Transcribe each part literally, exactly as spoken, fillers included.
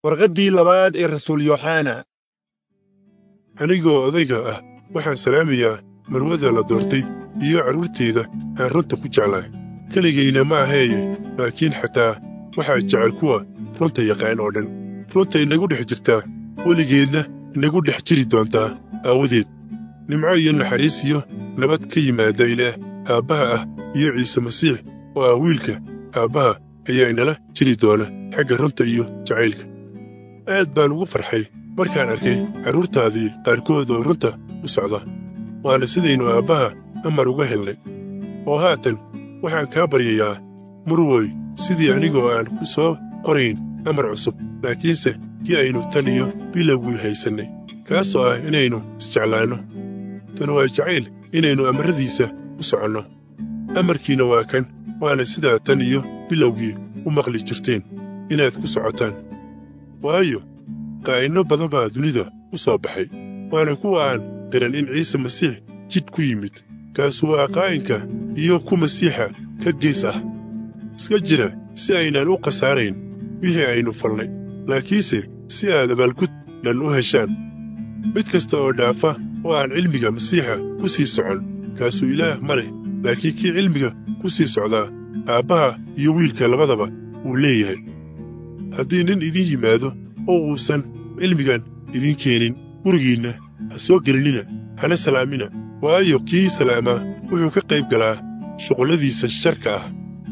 warqaddii labaad ee rasuul yooxana. anigoo odayga ah waxaan salaamayaa marwada la doortay iyo carruurtayda aan runta ku jeclahay keligayna ma aheeye laakiin xataa waxaa jecel kuwa runta yaqaan oo dhan runta inagu dhex jirtaa weligeedna inagu dhex jiri doontaa aawadeed nimco iyo naxariis iyo nabad ka yimaada ilaah aabbaha ah iyo ciise masiix oo ah wiilka aabbaha ayaa inala jiri doona xagga runta iyo jacaylka. aad baan ugu farxay markaan arkay carruurtaadii qaarkood oo runta u socda waana sidaynu aabbaha amar uga helnay oo haatan waxaan kaa baryayaa murwoy sidii anigoo aan ku soo qorayn amar cusub laakiinse kii aynu tan iyo bilowgii haysannay kaasoo ah inaynu isjeclaanno. tan waa jacayl inaynu amarradiisa u soconno. amarkiina waa kan waana sidaa tan iyo bilowgii u maqli jirteen inaad ku socotaan. waayo qaa'inno badan baa dunida u soo baxay waana kuwa aan qiran in ciise masiix jidh ku yimid kaasu waa qaa'inka iyo ku masiixa ka gees ah. iska jira si aynaan u khasaarayn wixii aynu falnay laakiinse si aad abaalgud dhan u heshaan. mid kasta oo dhaafa oo aan cilmiga masiixa ku sii socon kaasuu ilaah ma leh laakiin kii cilmiga ku sii socdaa aabbaha iyo wiilka labadaba wuu leeyahay. haddii nin idiin yimaado oo uusan cilmigan idiin keenin gurigiinna ha soo gelinina hana salaamina waayo kii salaamaa wuxuu ka qayb galaa shuqulladiisa sharka ah.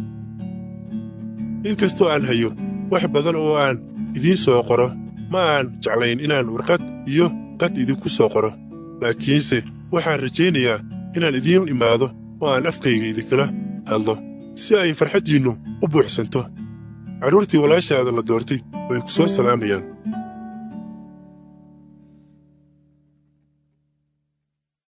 in kastoo aan hayo wax badan oo aan idiin soo qoro ma aan jeclayn inaan warqad iyo qad idinku soo qoro laakiinse waxaan rajaynayaa inaan idiin imaado oo aan afkayga idinkala hadlo si ay farxaddiinnu u buuxsanto. carruurtii walaashaada la doortay way ku soo salaamayaan.